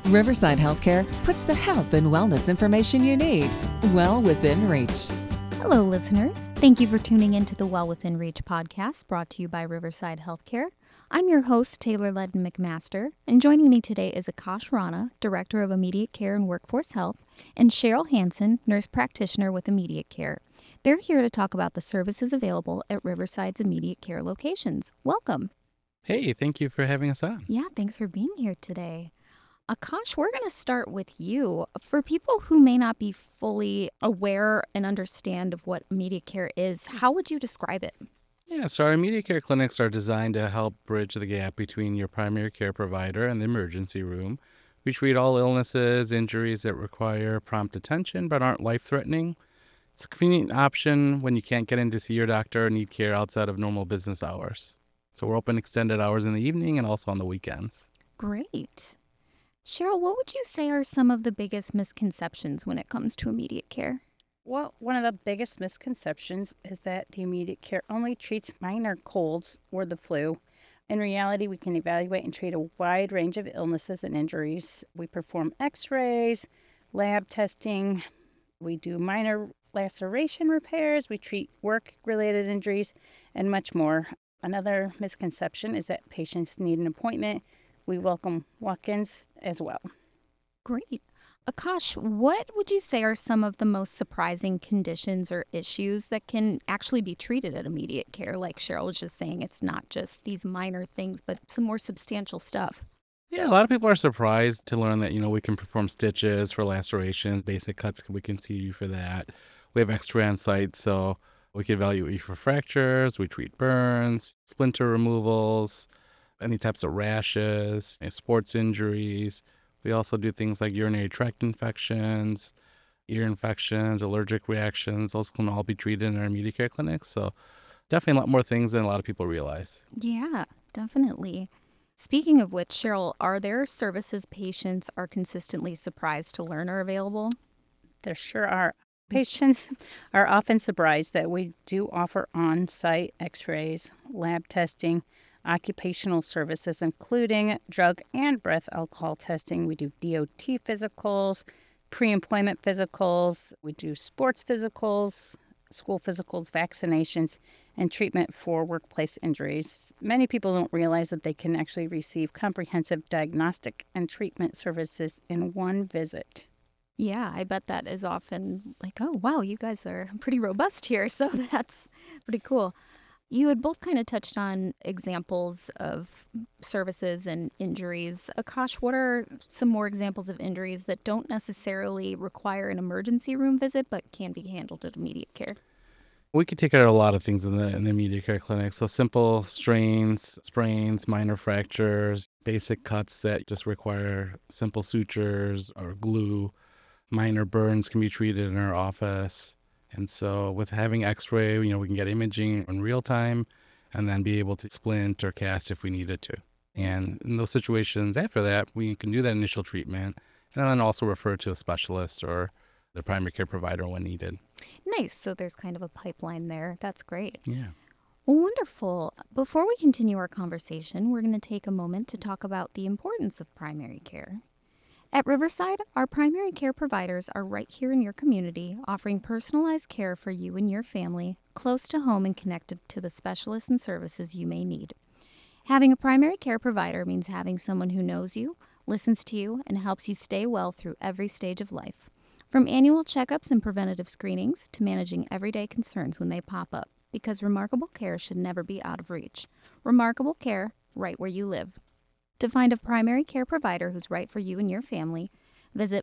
Riverside Healthcare puts the health and wellness information you need well within reach. Hello, listeners. Thank you for tuning in to the Well Within Reach podcast brought to you by Riverside Healthcare. I'm your host, Taylor Ledden McMaster, and joining me today is Akash Rana, Director of Immediate Care and Workforce Health, and Cheryl Hansen, Nurse Practitioner with Immediate Care. They're here to talk about the services available at Riverside's Immediate Care locations. Welcome. Hey, thank you for having us on. Yeah, thanks for being here today. Akash, we're going to start with you. For people who may not be fully aware and understand of what immediate care is, how would you describe it? Yeah, so our immediate care clinics are designed to help bridge the gap between your primary care provider and the emergency room. We treat all illnesses, injuries that require prompt attention but aren't life-threatening. It's a convenient option when you can't get in to see your doctor or need care outside of normal business hours. So we're open extended hours in the evening and also on the weekends. Great. Cheryl, what would you say are some of the biggest misconceptions when it comes to immediate care? Well, one of the biggest misconceptions is that the immediate care only treats minor colds or the flu. In reality, we can evaluate and treat a wide range of illnesses and injuries. We perform x-rays, lab testing, we do minor laceration repairs, we treat work-related injuries, and much more. Another misconception is that patients need an appointment. We welcome walk-ins as well. Great. Akash, what would you say are some of the most surprising conditions or issues that can actually be treated at immediate care? Like Cheryl was just saying, it's not just these minor things, but some more substantial stuff. Yeah, a lot of people are surprised to learn that, we can perform stitches for lacerations, basic cuts, we can see you for that. We have X-ray on site, so we can evaluate you for fractures, we treat burns, splinter removals, any types of rashes, sports injuries. We also do things like urinary tract infections, ear infections, allergic reactions. Those can all be treated in our immediate care clinics. So definitely a lot more things than a lot of people realize. Yeah, definitely. Speaking of which, Cheryl, are there services patients are consistently surprised to learn are available? There sure are. Patients are often surprised that we do offer on-site x-rays, lab testing, occupational services, including drug and breath alcohol testing. We do DOT physicals, pre-employment physicals. We do sports physicals, school physicals, vaccinations, and treatment for workplace injuries. Many people don't realize that they can actually receive comprehensive diagnostic and treatment services in one visit. Yeah, I bet that is often like, oh, wow, you guys are pretty robust here. So that's pretty cool. You had both kind of touched on examples of services and injuries. Akash, what are some more examples of injuries that don't necessarily require an emergency room visit but can be handled at immediate care? We could take care of a lot of things in the immediate care clinic. So simple strains, sprains, minor fractures, basic cuts that just require simple sutures or glue. Minor burns can be treated in our office. And so with having x-ray, we can get imaging in real time and then be able to splint or cast if we needed to. And in those situations after that, we can do that initial treatment and then also refer to a specialist or the primary care provider when needed. Nice. So there's kind of a pipeline there. That's great. Yeah. Well, wonderful. Before we continue our conversation, we're going to take a moment to talk about the importance of primary care. At Riverside, our primary care providers are right here in your community, offering personalized care for you and your family, close to home and connected to the specialists and services you may need. Having a primary care provider means having someone who knows you, listens to you, and helps you stay well through every stage of life. From annual checkups and preventative screenings to managing everyday concerns when they pop up, because remarkable care should never be out of reach. Remarkable care, right where you live. To find a primary care provider who's right for you and your family, visit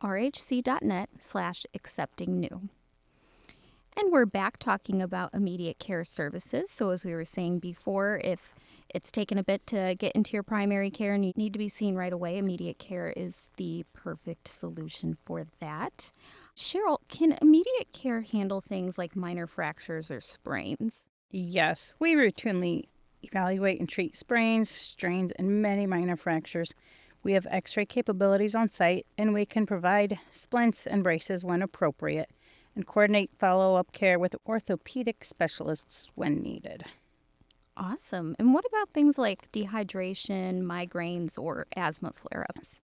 myrhc.net/acceptingnew. And we're back talking about immediate care services. So as we were saying before, if it's taken a bit to get into your primary care and you need to be seen right away, immediate care is the perfect solution for that. Cheryl, can immediate care handle things like minor fractures or sprains? Yes, we routinely evaluate and treat sprains, strains, and many minor fractures. We have x-ray capabilities on site, and we can provide splints and braces when appropriate, and coordinate follow-up care with orthopedic specialists when needed. Awesome. And what about things like dehydration, migraines, or asthma flare-ups?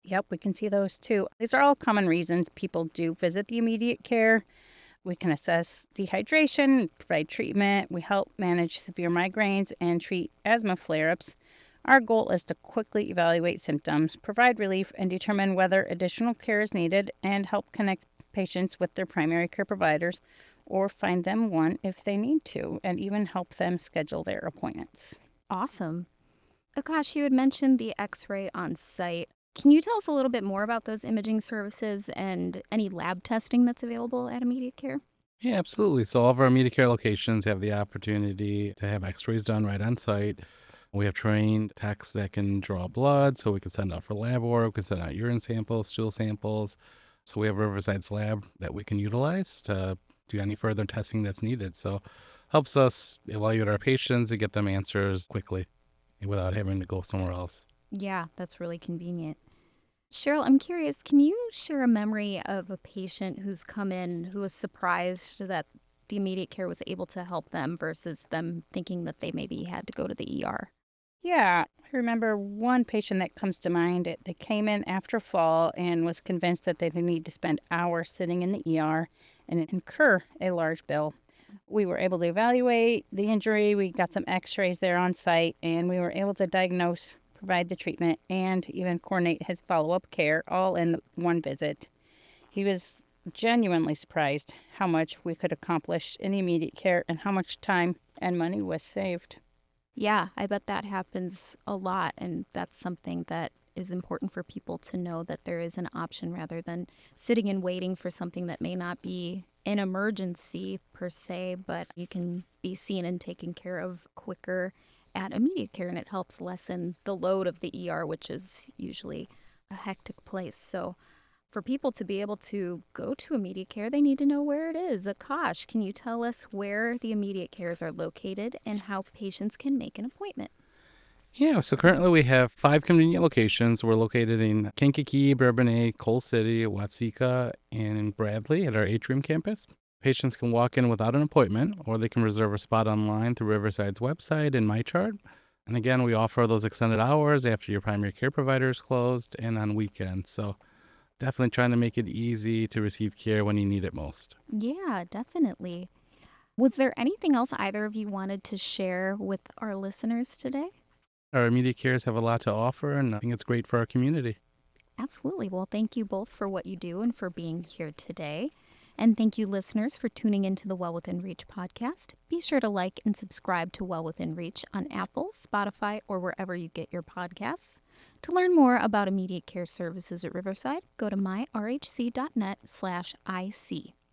Yep, we can see those too. These are all common reasons people do visit the immediate care. We can assess dehydration, provide treatment. We help manage severe migraines and treat asthma flare ups. Our goal is to quickly evaluate symptoms, provide relief, and determine whether additional care is needed, and help connect patients with their primary care providers or find them one if they need to, and even help them schedule their appointments. Awesome. Akash, you had mentioned the x-ray on site. Can you tell us a little bit more about those imaging services and any lab testing that's available at immediate care? Yeah, absolutely. So all of our immediate care locations have the opportunity to have x-rays done right on site. We have trained techs that can draw blood, so we can send out for lab work. We can send out urine samples, stool samples. So we have Riverside's lab that we can utilize to do any further testing that's needed. So helps us evaluate our patients and get them answers quickly without having to go somewhere else. Yeah, that's really convenient. Cheryl, I'm curious, can you share a memory of a patient who's come in who was surprised that the immediate care was able to help them versus them thinking that they maybe had to go to the ER? Yeah, I remember one patient that comes to mind. They came in after fall and was convinced that they didn't need to spend hours sitting in the ER and incur a large bill. We were able to evaluate the injury. We got some x-rays there on site, and we were able to diagnose, provide the treatment, and even coordinate his follow-up care all in one visit. He was genuinely surprised how much we could accomplish in immediate care and how much time and money was saved. Yeah, I bet that happens a lot, and that's something that is important for people to know that there is an option rather than sitting and waiting for something that may not be an emergency per se, but you can be seen and taken care of quicker at immediate care, and it helps lessen the load of the ER, which is usually a hectic place. So for people to be able to go to immediate care, they need to know where it is. Akash, can you tell us where the immediate cares are located and how patients can make an appointment? Yeah, so currently we have 5 convenient locations. We're located in Kankakee, Bourbonnais, Coal City, Watseka, and in Bradley at our Atrium campus. Patients can walk in without an appointment, or they can reserve a spot online through Riverside's website and MyChart. And again, we offer those extended hours after your primary care provider is closed and on weekends. So definitely trying to make it easy to receive care when you need it most. Yeah, definitely. Was there anything else either of you wanted to share with our listeners today? Our immediate cares have a lot to offer, and I think it's great for our community. Absolutely. Well, thank you both for what you do and for being here today. And thank you, listeners, for tuning into the Well Within Reach podcast. Be sure to like and subscribe to Well Within Reach on Apple, Spotify, or wherever you get your podcasts. To learn more about immediate care services at Riverside, go to myrhc.net/IC.